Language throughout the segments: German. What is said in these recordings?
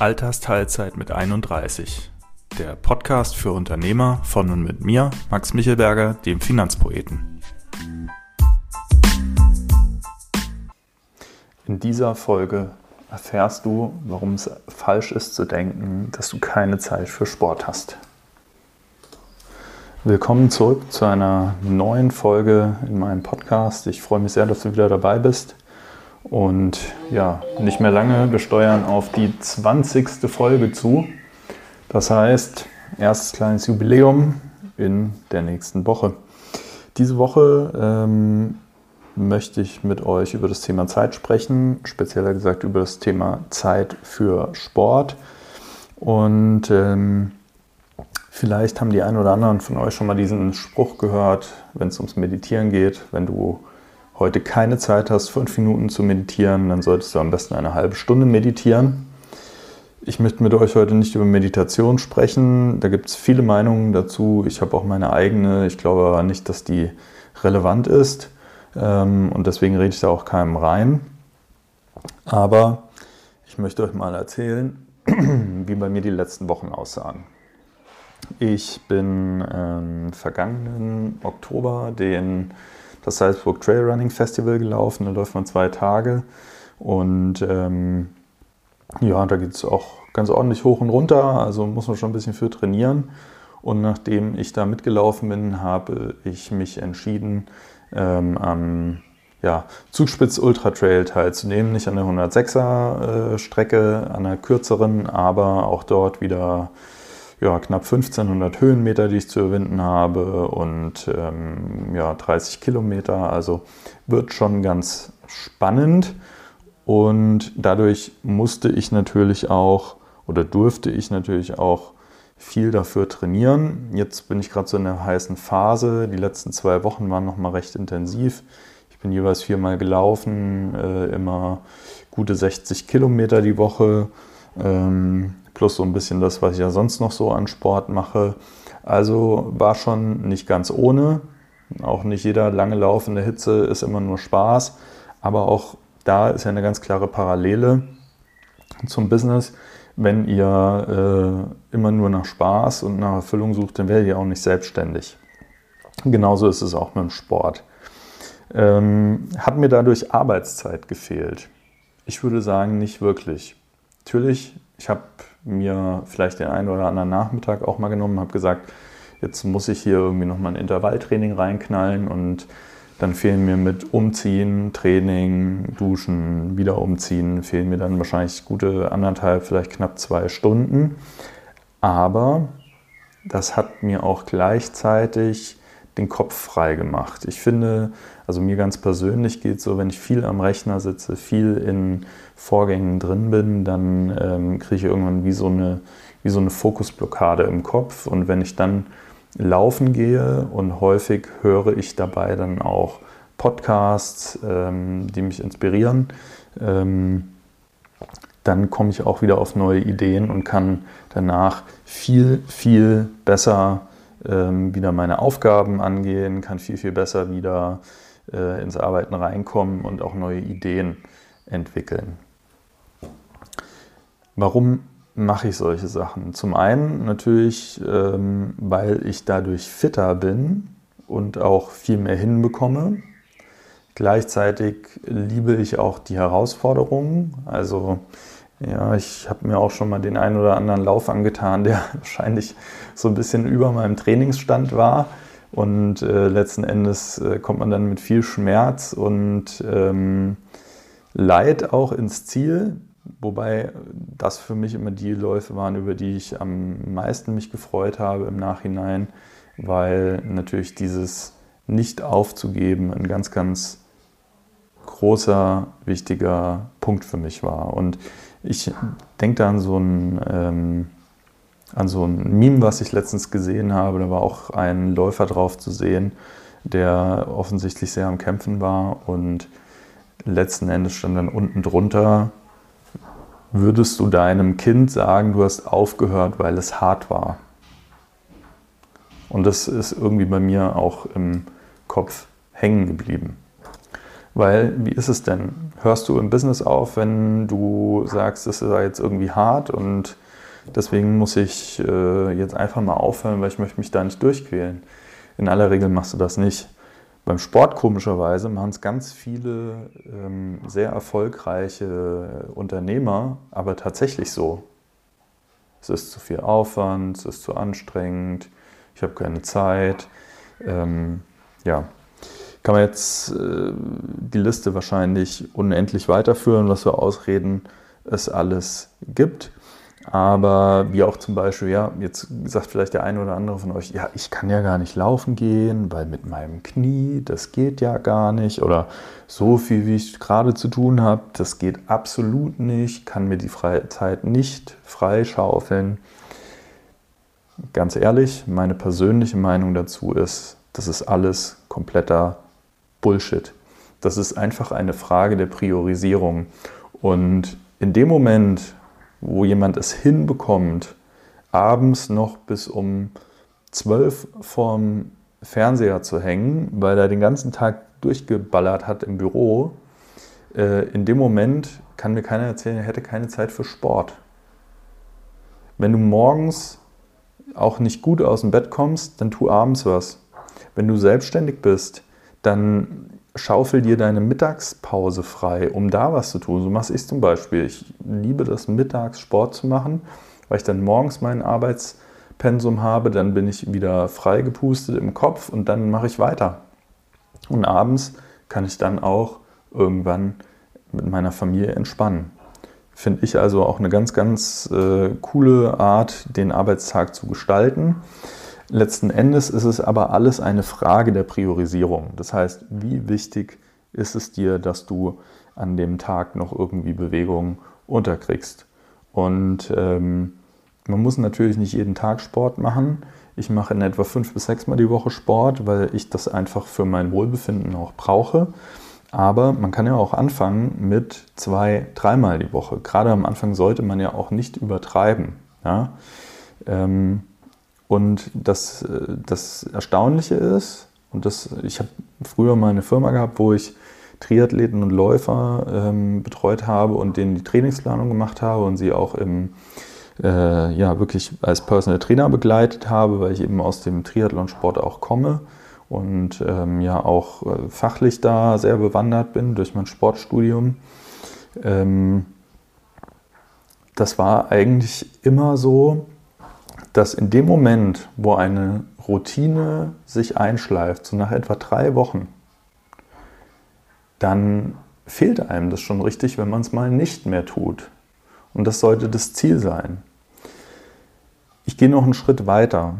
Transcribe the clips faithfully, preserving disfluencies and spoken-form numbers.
Altersteilzeit mit einunddreißig. Der Podcast für Unternehmer von und mit mir, Max Michelberger, dem Finanzpoeten. In dieser Folge erfährst du, warum es falsch ist zu denken, dass du keine Zeit für Sport hast. Willkommen zurück zu einer neuen Folge in meinem Podcast. Ich freue mich sehr, dass du wieder dabei bist. Und ja, nicht mehr lange, wir steuern auf die zwanzigste Folge zu. Das heißt, erstes kleines Jubiläum in der nächsten Woche. Diese Woche ähm, möchte ich mit euch über das Thema Zeit sprechen, spezieller gesagt über das Thema Zeit für Sport. Und ähm, vielleicht haben die einen oder anderen von euch schon mal diesen Spruch gehört, wenn es ums Meditieren geht, wenn du heute keine Zeit hast, fünf Minuten zu meditieren, dann solltest du am besten eine halbe Stunde meditieren. Ich möchte mit euch heute nicht über Meditation sprechen, da gibt es viele Meinungen dazu. Ich habe auch meine eigene, ich glaube aber nicht, dass die relevant ist und deswegen rede ich da auch keinem rein. Aber ich möchte euch mal erzählen, wie bei mir die letzten Wochen aussahen. Ich bin ähm, vergangenen Oktober den das Salzburg Trail Running Festival gelaufen, da läuft man zwei Tage und ähm, ja, da geht es auch ganz ordentlich hoch und runter, also muss man schon ein bisschen für trainieren. Und nachdem ich da mitgelaufen bin, habe ich mich entschieden, ähm, am ja, Zugspitz Ultra Trail teilzunehmen, nicht an der hundertsechser äh, Strecke, an der kürzeren, aber auch dort wieder ja, knapp fünfzehnhundert Höhenmeter, die ich zu überwinden habe und ähm, ja, dreißig Kilometer, also wird schon ganz spannend und dadurch musste ich natürlich auch oder durfte ich natürlich auch viel dafür trainieren. Jetzt bin ich gerade so in der heißen Phase, die letzten zwei Wochen waren nochmal recht intensiv. Ich bin jeweils viermal gelaufen, äh, immer gute sechzig Kilometer die Woche, ähm, plus so ein bisschen das, was ich ja sonst noch so an Sport mache. Also war schon nicht ganz ohne. Auch nicht jeder lange Lauf in der Hitze ist immer nur Spaß. Aber auch da ist ja eine ganz klare Parallele zum Business. Wenn ihr äh, immer nur nach Spaß und nach Erfüllung sucht, dann werdet ihr auch nicht selbstständig. Genauso ist es auch mit dem Sport. Ähm, hat mir dadurch Arbeitszeit gefehlt? Ich würde sagen, nicht wirklich. Natürlich, ich habe mir vielleicht den einen oder anderen Nachmittag auch mal genommen, habe gesagt, jetzt muss ich hier irgendwie nochmal ein Intervalltraining reinknallen und dann fehlen mir mit Umziehen, Training, Duschen, wieder umziehen, fehlen mir dann wahrscheinlich gute anderthalb, vielleicht knapp zwei Stunden. Aber das hat mir auch gleichzeitig den Kopf frei gemacht. Ich finde, also mir ganz persönlich geht es so, wenn ich viel am Rechner sitze, viel in Vorgängen drin bin, dann ähm, kriege ich irgendwann wie so eine, wie so eine Fokusblockade im Kopf. Und wenn ich dann laufen gehe und häufig höre ich dabei dann auch Podcasts, ähm, die mich inspirieren, ähm, dann komme ich auch wieder auf neue Ideen und kann danach viel, viel besser ähm, wieder meine Aufgaben angehen, kann viel, viel besser wieder äh, ins Arbeiten reinkommen und auch neue Ideen entwickeln. Warum mache ich solche Sachen? Zum einen natürlich, ähm, weil ich dadurch fitter bin und auch viel mehr hinbekomme. Gleichzeitig liebe ich auch die Herausforderungen. Also ja, ich habe mir auch schon mal den einen oder anderen Lauf angetan, der wahrscheinlich so ein bisschen über meinem Trainingsstand war. Und äh, letzten Endes äh, kommt man dann mit viel Schmerz und ähm, Leid auch ins Ziel. Wobei das für mich immer die Läufe waren, über die ich am meisten mich gefreut habe im Nachhinein, weil natürlich dieses Nicht aufzugeben ein ganz, ganz großer, wichtiger Punkt für mich war. Und ich denke da an so ein, ähm, an so ein Meme, was ich letztens gesehen habe. Da war auch ein Läufer drauf zu sehen, der offensichtlich sehr am Kämpfen war und letzten Endes stand dann unten drunter: Würdest du deinem Kind sagen, du hast aufgehört, weil es hart war? Und das ist irgendwie bei mir auch im Kopf hängen geblieben. Weil, wie ist es denn? Hörst du im Business auf, wenn du sagst, das ist jetzt irgendwie hart und deswegen muss ich äh, jetzt einfach mal aufhören, weil ich möchte mich da nicht durchquälen? In aller Regel machst du das nicht. Beim Sport komischerweise machen es ganz viele ähm, sehr erfolgreiche Unternehmer, aber tatsächlich so. Es ist zu viel Aufwand, es ist zu anstrengend, ich habe keine Zeit. Ähm, ja, kann man jetzt äh, die Liste wahrscheinlich unendlich weiterführen, was für Ausreden es alles gibt. Aber wie auch zum Beispiel, ja, jetzt sagt vielleicht der eine oder andere von euch, ja, ich kann ja gar nicht laufen gehen, weil mit meinem Knie, das geht ja gar nicht. Oder so viel, wie ich gerade zu tun habe, das geht absolut nicht, kann mir die freie Zeit nicht freischaufeln. Ganz ehrlich, meine persönliche Meinung dazu ist, das ist alles kompletter Bullshit. Das ist einfach eine Frage der Priorisierung. Und in dem Moment, wo jemand es hinbekommt, abends noch bis um zwölf vorm Fernseher zu hängen, weil er den ganzen Tag durchgeballert hat im Büro, äh, in dem Moment kann mir keiner erzählen, er hätte keine Zeit für Sport. Wenn du morgens auch nicht gut aus dem Bett kommst, dann tu abends was. Wenn du selbstständig bist, dann schaufel dir deine Mittagspause frei, um da was zu tun. So mache ich es zum Beispiel. Ich liebe das, mittags Sport zu machen, weil ich dann morgens mein Arbeitspensum habe, dann bin ich wieder frei gepustet im Kopf und dann mache ich weiter. Und abends kann ich dann auch irgendwann mit meiner Familie entspannen. Finde ich also auch eine ganz, ganz äh, coole Art, den Arbeitstag zu gestalten. Letzten Endes ist es aber alles eine Frage der Priorisierung. Das heißt, wie wichtig ist es dir, dass du an dem Tag noch irgendwie Bewegung unterkriegst? Und ähm, man muss natürlich nicht jeden Tag Sport machen. Ich mache in etwa fünf bis sechs Mal die Woche Sport, weil ich das einfach für mein Wohlbefinden auch brauche. Aber man kann ja auch anfangen mit zwei, dreimal die Woche. Gerade am Anfang sollte man ja auch nicht übertreiben. Ja? Ähm, Und das, das Erstaunliche ist, und das, ich habe früher mal eine Firma gehabt, wo ich Triathleten und Läufer ähm, betreut habe und denen die Trainingsplanung gemacht habe und sie auch im, äh, ja, wirklich als Personal Trainer begleitet habe, weil ich eben aus dem Triathlonsport auch komme und ähm, ja auch äh, fachlich da sehr bewandert bin durch mein Sportstudium. Ähm, das war eigentlich immer so, dass in dem Moment, wo eine Routine sich einschleift, so nach etwa drei Wochen, dann fehlt einem das schon richtig, wenn man es mal nicht mehr tut. Und das sollte das Ziel sein. Ich gehe noch einen Schritt weiter.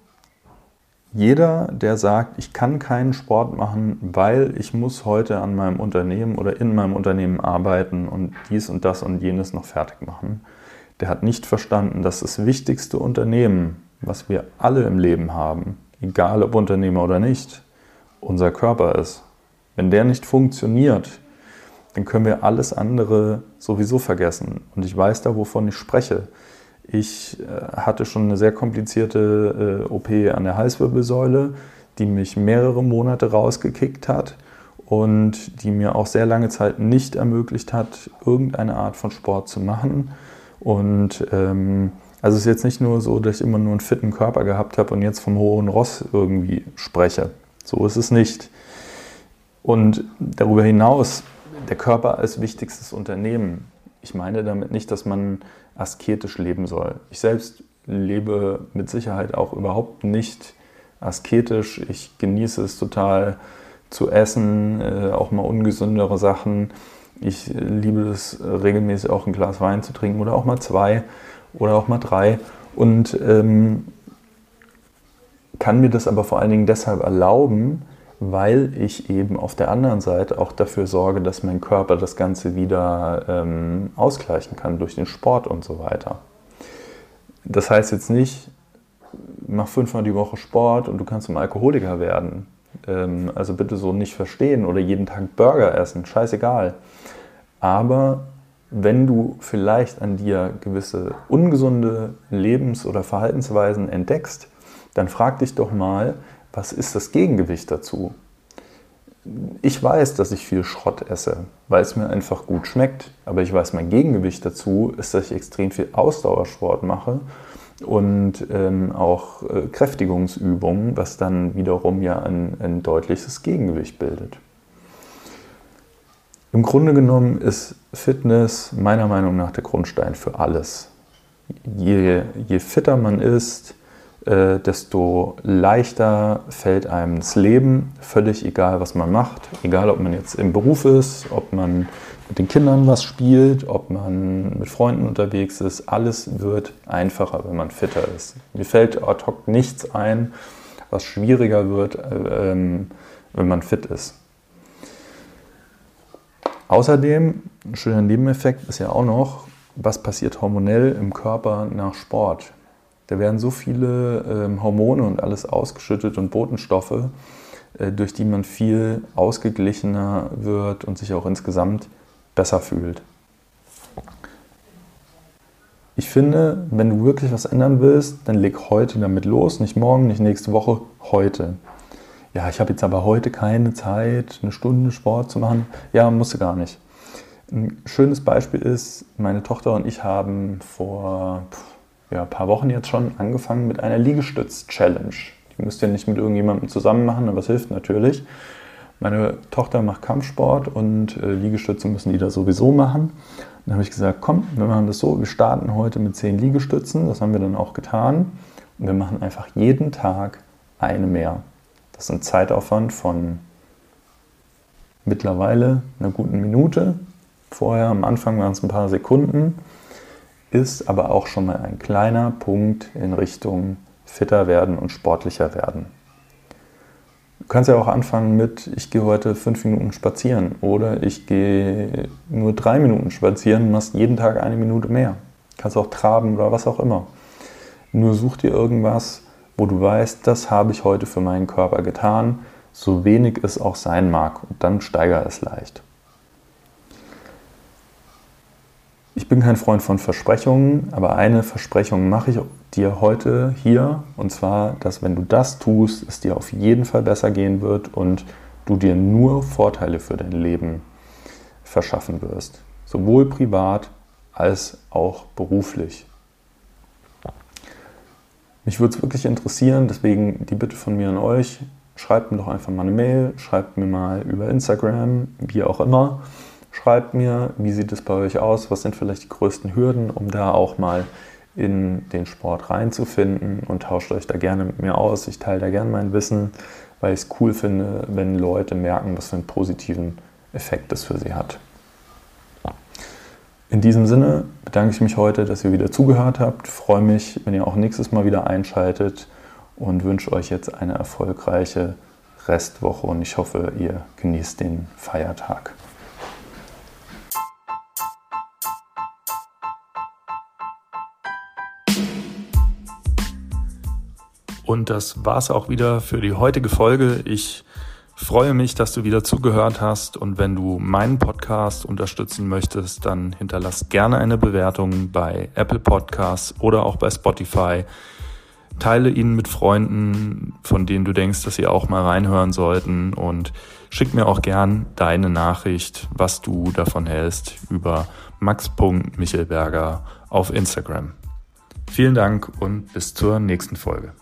Jeder, der sagt, ich kann keinen Sport machen, weil ich muss heute an meinem Unternehmen oder in meinem Unternehmen arbeiten und dies und das und jenes noch fertig machen, der hat nicht verstanden, dass das wichtigste Unternehmen, was wir alle im Leben haben, egal ob Unternehmer oder nicht, unser Körper ist. Wenn der nicht funktioniert, dann können wir alles andere sowieso vergessen. Und ich weiß da, wovon ich spreche. Ich hatte schon eine sehr komplizierte O P an der Halswirbelsäule, die mich mehrere Monate rausgekickt hat und die mir auch sehr lange Zeit nicht ermöglicht hat, irgendeine Art von Sport zu machen. Und ähm, also es ist jetzt nicht nur so, dass ich immer nur einen fitten Körper gehabt habe und jetzt vom hohen Ross irgendwie spreche. So ist es nicht. Und darüber hinaus, der Körper als wichtigstes Unternehmen. Ich meine damit nicht, dass man asketisch leben soll. Ich selbst lebe mit Sicherheit auch überhaupt nicht asketisch. Ich genieße es total zu essen, äh, auch mal ungesündere Sachen. Ich liebe es, regelmäßig auch ein Glas Wein zu trinken oder auch mal zwei oder auch mal drei. Und ähm, kann mir das aber vor allen Dingen deshalb erlauben, weil ich eben auf der anderen Seite auch dafür sorge, dass mein Körper das Ganze wieder ähm, ausgleichen kann durch den Sport und so weiter. Das heißt jetzt nicht, mach fünfmal die Woche Sport und du kannst zum Alkoholiker werden. Ähm, also bitte so nicht verstehen oder jeden Tag Burger essen, scheißegal. Aber wenn du vielleicht an dir gewisse ungesunde Lebens- oder Verhaltensweisen entdeckst, dann frag dich doch mal, was ist das Gegengewicht dazu? ich weiß, dass ich viel Schrott esse, weil es mir einfach gut schmeckt. Aber ich weiß, mein Gegengewicht dazu ist, dass ich extrem viel Ausdauersport mache und ähm, auch äh, Kräftigungsübungen, was dann wiederum ja ein, ein deutliches Gegengewicht bildet. Im Grunde genommen ist Fitness meiner Meinung nach der Grundstein für alles. Je, je fitter man ist, äh, desto leichter fällt einem das Leben, völlig egal, was man macht. Egal, ob man jetzt im Beruf ist, ob man mit den Kindern was spielt, ob man mit Freunden unterwegs ist. Alles wird einfacher, wenn man fitter ist. Mir fällt ad hoc nichts ein, was schwieriger wird, äh, ähm, wenn man fit ist. Außerdem, ein schöner Nebeneffekt ist ja auch noch, was passiert hormonell im Körper nach Sport. Da werden so viele ähm, Hormone und alles ausgeschüttet und Botenstoffe, äh, durch die man viel ausgeglichener wird und sich auch insgesamt besser fühlt. Ich finde, wenn du wirklich was ändern willst, dann leg heute damit los, nicht morgen, nicht nächste Woche, heute. Ja, ich habe jetzt aber heute keine Zeit, eine Stunde Sport zu machen. Ja, musst du gar nicht. Ein schönes Beispiel ist, meine Tochter und ich haben vor ja, ein paar Wochen jetzt schon angefangen mit einer Liegestütz-Challenge. Die müsst ihr nicht mit irgendjemandem zusammen machen, aber es hilft natürlich. Meine Tochter macht Kampfsport und äh, Liegestütze müssen die da sowieso machen. Dann habe ich gesagt, komm, wir machen das so, wir starten heute mit zehn Liegestützen. Das haben wir dann auch getan. Und wir machen einfach jeden Tag eine mehr. Das ist ein Zeitaufwand von mittlerweile einer guten Minute. Vorher, am Anfang waren es ein paar Sekunden. Ist aber auch schon mal ein kleiner Punkt in Richtung fitter werden und sportlicher werden. Du kannst ja auch anfangen mit, ich gehe heute fünf Minuten spazieren oder ich gehe nur drei Minuten spazieren und machst jeden Tag eine Minute mehr. Du kannst auch traben oder was auch immer. Nur such dir irgendwas, wo du weißt, das habe ich heute für meinen Körper getan, so wenig es auch sein mag, und dann steigere es leicht. Ich bin kein Freund von Versprechungen, aber eine Versprechung mache ich dir heute hier, und zwar, dass wenn du das tust, es dir auf jeden Fall besser gehen wird und du dir nur Vorteile für dein Leben verschaffen wirst, sowohl privat als auch beruflich. Mich würde es wirklich interessieren, deswegen die Bitte von mir an euch, schreibt mir doch einfach mal eine Mail, schreibt mir mal über Instagram, wie auch immer. Schreibt mir, wie sieht es bei euch aus, was sind vielleicht die größten Hürden, um da auch mal in den Sport reinzufinden, und tauscht euch da gerne mit mir aus. Ich teile da gerne mein Wissen, weil ich es cool finde, wenn Leute merken, was für einen positiven Effekt das für sie hat. In diesem Sinne bedanke ich mich heute, dass ihr wieder zugehört habt. Freue mich, wenn ihr auch nächstes Mal wieder einschaltet, und wünsche euch jetzt eine erfolgreiche Restwoche, und ich hoffe, ihr genießt den Feiertag. Und das war's auch wieder für die heutige Folge. Ich freue mich, dass du wieder zugehört hast, und wenn du meinen Podcast unterstützen möchtest, dann hinterlass gerne eine Bewertung bei Apple Podcasts oder auch bei Spotify. Teile ihn mit Freunden, von denen du denkst, dass sie auch mal reinhören sollten, und schick mir auch gern deine Nachricht, was du davon hältst, über max punkt michelberger auf Instagram. Vielen Dank und bis zur nächsten Folge.